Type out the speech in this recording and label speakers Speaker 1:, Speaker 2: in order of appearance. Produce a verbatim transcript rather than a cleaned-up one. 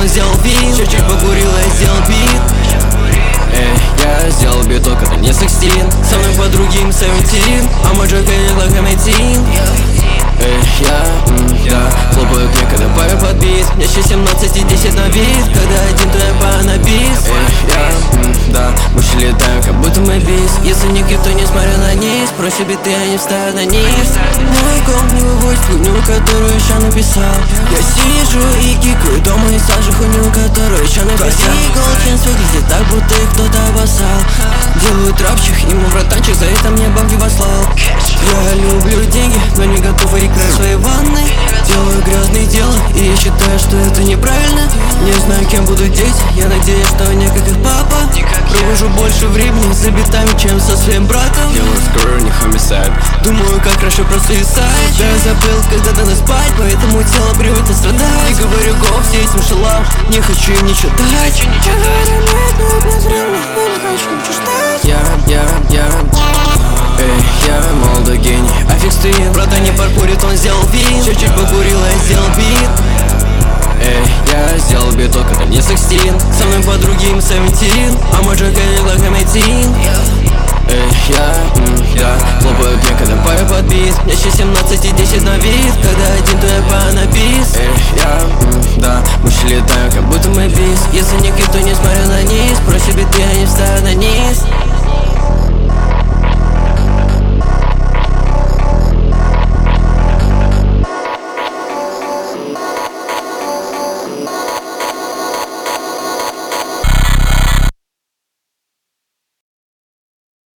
Speaker 1: он сделал вид. Чуть-чуть покурил, я сделал бит. Эй, я сделал бит, только это не сексин. Со мной по другим севентин, а мой джек едет локомотив. Эй, я, м, да, хлопают мне, когда пара под бит. Мне еще семнадцать и десять на вид, когда один, то я пара на бис. Эй, я, м, да, мы еще летаем, как будто мы бис. Если никто не смотрел на низ, проще биты, а не встают на низ. Мой комп не выводит хуйню, которую еще написал. Я сижу и кикаю дома и сажу хуйню, которую еще написал. Голченс выглядит так, будто их кто-то обоссал. Делаю трапчик, ему братанчик, за это мне бабки послал. Я люблю деньги, но не готов играть в своей ванной. Делаю грязные дела, и я считаю, что это неправильно. Не знаю, кем будут дети, я надеюсь, что не как их папа. Провожу больше времени за битами, чем со своим братом. Делаю скоро, не homicide. Думаю, как хорошо просто искать. Да я забыл, когда надо спать, поэтому тело привыкlo страдать. Не говорю го все этим шалам, не хочу им ничего дать. Я, я, я, эй, я молодой гений, а фиг стоит. Брата не паркурит, он сделал вид. Чуть-чуть покурил, я сделал бит. Эй, я сделал бит, только это не сексин. Со мной по другим севентин, а мой джек едет локомотив. Эй, я, м, да, хлопают мне, когда пара под бит. Мне еще семнадцать и десять на вид, когда один, то я пара на бис. Эй, я, м, да, мы еще летаем, как будто мы бис. Если никто не смотрел на низ, проще биты, а не встают на